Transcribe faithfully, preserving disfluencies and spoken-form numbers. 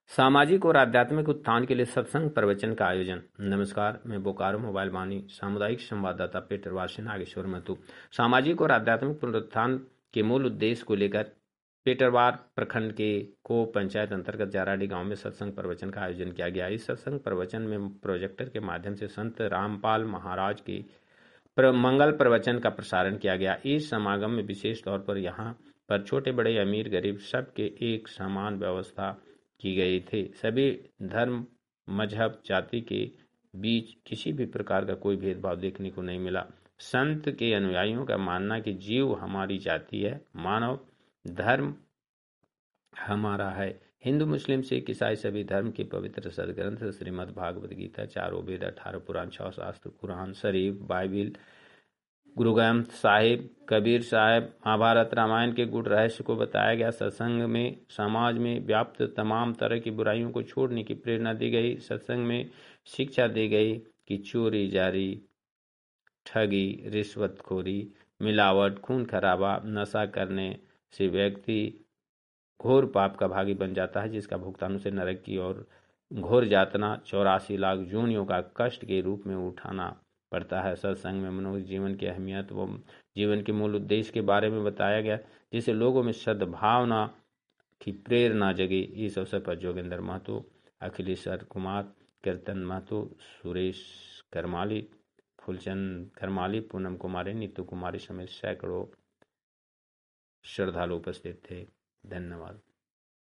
सामाजिक और आध्यात्मिक उत्थान के लिए सत्संग प्रवचन का आयोजन। नमस्कार, मैं बोकारो मोबाइल वाणी सामुदायिक संवाददाता पेटरवार से नागेश्वर महतो। सामाजिक और आध्यात्मिक पुनरुत्थान के मूल उद्देश्य को लेकर पेटरवार प्रखंड के को पंचायत अंतर्गत जाराडी गांव में सत्संग प्रवचन का आयोजन किया गया। इस सत्संग प्रवचन में प्रोजेक्टर के माध्यम से संत रामपाल महाराज के मंगल प्रवचन का प्रसारण किया गया। इस समागम में विशेष तौर पर यहाँ पर छोटे बड़े अमीर गरीब सबके एक समान व्यवस्था की गई थी। सभी धर्म मजहब जाति के बीच किसी भी प्रकार का कोई भेदभाव देखने को नहीं मिला। संत के अनुयायियों का मानना कि जीव हमारी जाति है, मानव धर्म हमारा है। हिंदू मुस्लिम सिख ईसाई सभी धर्म के पवित्र सदग्रंथ श्रीमद् भागवत गीता, चारों वेद, अठारह पुराण, छह शास्त्र, कुरान शरीफ, बाइबिल, गुरु ग्रंथ साहिब, कबीर साहब, महाभारत, रामायण के गुड़ रहस्य को बताया गया। सत्संग में समाज में व्याप्त तमाम तरह की बुराइयों को छोड़ने की प्रेरणा दी गई। सत्संग में शिक्षा दी गई कि चोरी जारी, ठगी, रिश्वतखोरी, मिलावट, खून खराबा, नशा करने से व्यक्ति घोर पाप का भागी बन जाता है, जिसका भुगतान उसे नरक की और घोर यातना चौरासी लाख जूनियों का कष्ट के रूप में उठाना पड़ता है। सत्संग में मनुष्य जीवन की अहमियत व जीवन के मूल उद्देश्य के बारे में बताया गया, जिससे लोगों में सद्भावना की प्रेरणा जगी। इस अवसर पर जोगेंद्र महतो, अखिलेश्वर कुमार, कीर्तन महतो, सुरेश करमाली, फूलचंद करमाली, पूनम कुमारी, नीतू कुमारी समेत सैकड़ों श्रद्धालु उपस्थित थे। धन्यवाद।